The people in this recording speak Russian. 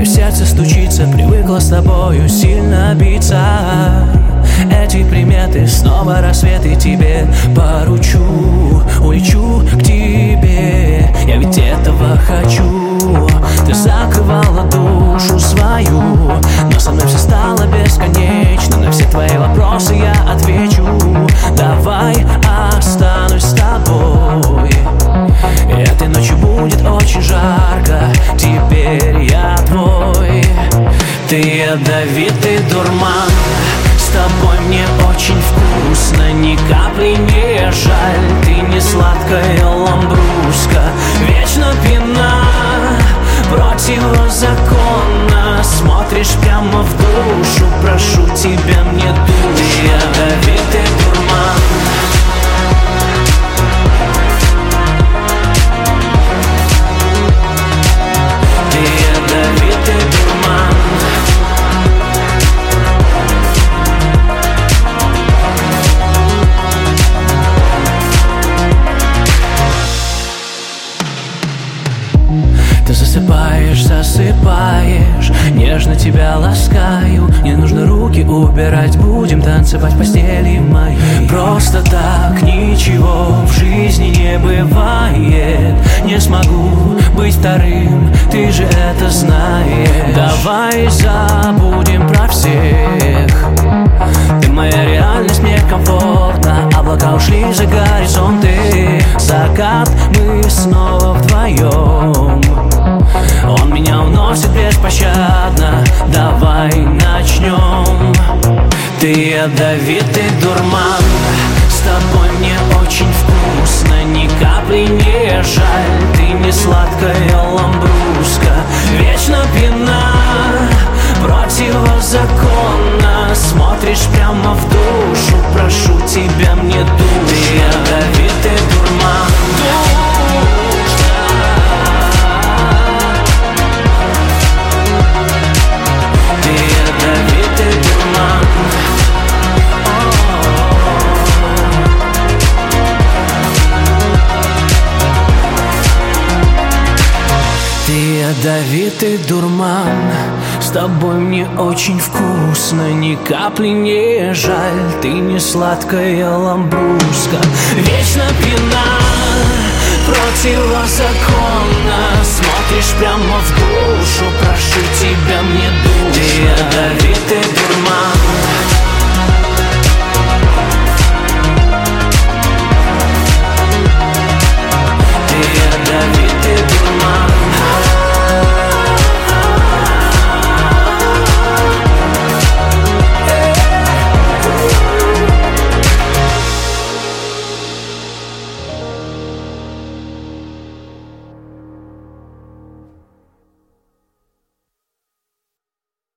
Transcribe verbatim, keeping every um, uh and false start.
Мое сердце стучится, привыкло с тобою сильно биться. Эти приметы, снова рассвет, и тебе поручу. Улечу к тебе, я ведь этого хочу. Ты закрывала душу свою, но со мной все стало бесконечно. На все твои вопросы я отвечу. Давай останусь с тобой. Этой ночью будет очень жарко, теперь я твой. Ты ядовитый дурман, с тобой мне очень вкусно, ни капли не жаль. Ты не сладкая ламбруска, вечно пьяна, противозаконно смотришь прямо в душу. Прошу тебя, мне душу. Ты ядовитый дурман. Ты ядовитый дурман. Ты засыпаешь, засыпаешь, нежно тебя ласкаю. Не нужно руки убирать, будем танцевать в постели моей. Просто так ничего в жизни не бывает. Не смогу быть вторым, ты же это знаешь. Давай забудем про всех. Ты моя реальность, мне комфортно. Облака ушли за горизонты. Закат, мы снова вдвоем. Он меня уносит беспощадно. Давай начнем. Ты ядовитый дурман, с тобой мне очень вкусно, ни капли не жаль. Ты не сладкая ламбруска, вечно пьяна, противозаконно смотришь прямо в душу. Прошу тебя, мне душу. Ты ядовитый дурман. Ты ядовитый дурман, с тобой мне очень вкусно, ни капли не жаль. Ты не сладкая ламбруска, вечно пьяна, противозаконно смотришь прямо в душу.